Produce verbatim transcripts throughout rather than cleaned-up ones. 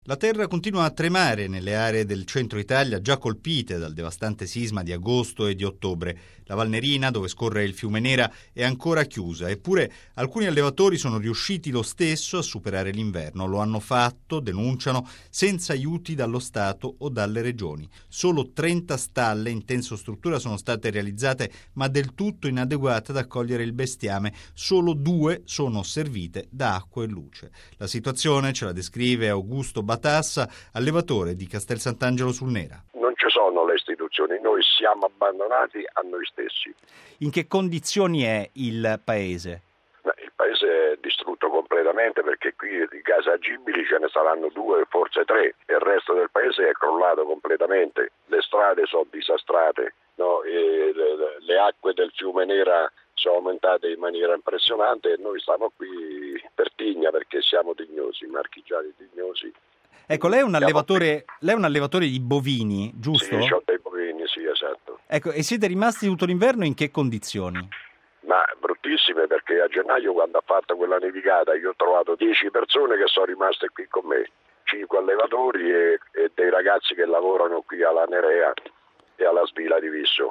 La terra continua a tremare nelle aree del centro Italia già colpite dal devastante sisma di agosto e di ottobre. La Valnerina, dove scorre il fiume Nera, è ancora chiusa, eppure alcuni allevatori sono riusciti lo stesso a superare l'inverno. Lo hanno fatto, denunciano, senza aiuti dallo Stato o dalle regioni. Solo trenta stalle in tensostruttura sono state realizzate, ma del tutto inadeguate ad accogliere il bestiame. Solo due sono servite da acqua e luce. La situazione ce la descrive Augusto Batassa, allevatore di Castel Sant'Angelo sul Nera. Non ci sono le istituzioni, noi siamo abbandonati a noi stessi. In che condizioni è il paese? Il paese è distrutto completamente, perché qui di case agibili ce ne saranno due, forse tre, e il resto del paese è crollato completamente. Le strade sono disastrate, no? E le, le acque del fiume Nera sono aumentate in maniera impressionante e noi stiamo qui per tigna, perché siamo tignosi, marchigiani tignosi. Ecco, lei è un allevatore, lei è un allevatore di bovini, giusto? Sì, ho dei bovini, sì, esatto. Ecco, e siete rimasti tutto l'inverno in che condizioni? Ma bruttissime, perché a gennaio, quando ha fatto quella nevicata, io ho trovato dieci persone che sono rimaste qui con me, cinque allevatori e, e dei ragazzi che lavorano qui alla Nerea e alla Svila di Visso.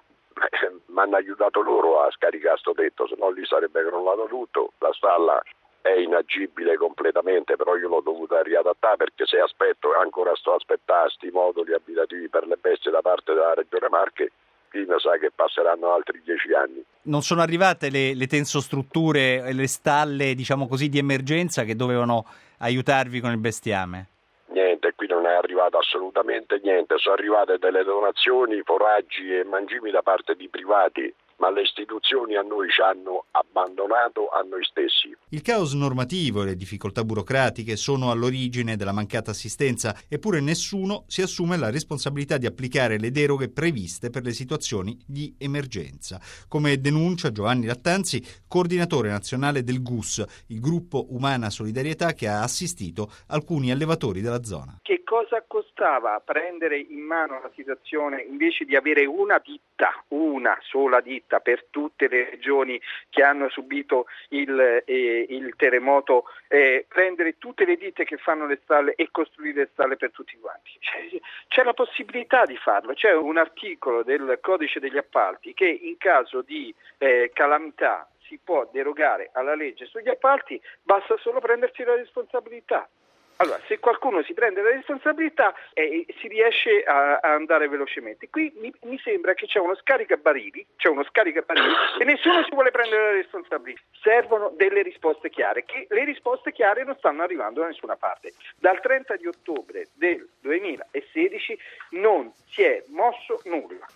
Mi hanno aiutato loro a scaricare sto tetto, se no lì sarebbe crollato tutto. La stalla è inagibile completamente, però io l'ho dovuta riadattare, perché se aspetto, ancora sto aspettando sti moduli abitativi per le bestie da parte della Regione Marche, qui mi sa che passeranno altri dieci anni. Non sono arrivate le, le tensostrutture e le stalle, diciamo così, di emergenza che dovevano aiutarvi con il bestiame? Niente, qui non è arrivato assolutamente niente, sono arrivate delle donazioni, foraggi e mangimi da parte di privati, ma le istituzioni a noi ci hanno abbandonato a noi stessi. Il caos normativo e le difficoltà burocratiche sono all'origine della mancata assistenza, eppure nessuno si assume la responsabilità di applicare le deroghe previste per le situazioni di emergenza, come denuncia Giovanni Lattanzi, coordinatore nazionale del G U S, il gruppo Umana Solidarietà che ha assistito alcuni allevatori della zona. Che cosa costava prendere in mano la situazione invece di avere una ditta, una sola ditta per tutte le regioni che hanno subito il, eh, il terremoto, eh, prendere tutte le ditte che fanno le stalle e costruire le stalle per tutti quanti? C'è, c'è la possibilità di farlo, c'è un articolo del codice degli appalti che in caso di eh, calamità si può derogare alla legge sugli appalti, basta solo prendersi la responsabilità. Allora, se qualcuno si prende la responsabilità eh, si riesce a, a andare velocemente. Qui mi, mi sembra che c'è uno scaricabarili, c'è uno scaricabarili e nessuno si vuole prendere la responsabilità. Servono delle risposte chiare, che le risposte chiare non stanno arrivando da nessuna parte. Dal trenta di ottobre del duemilasedici non si è mosso nulla.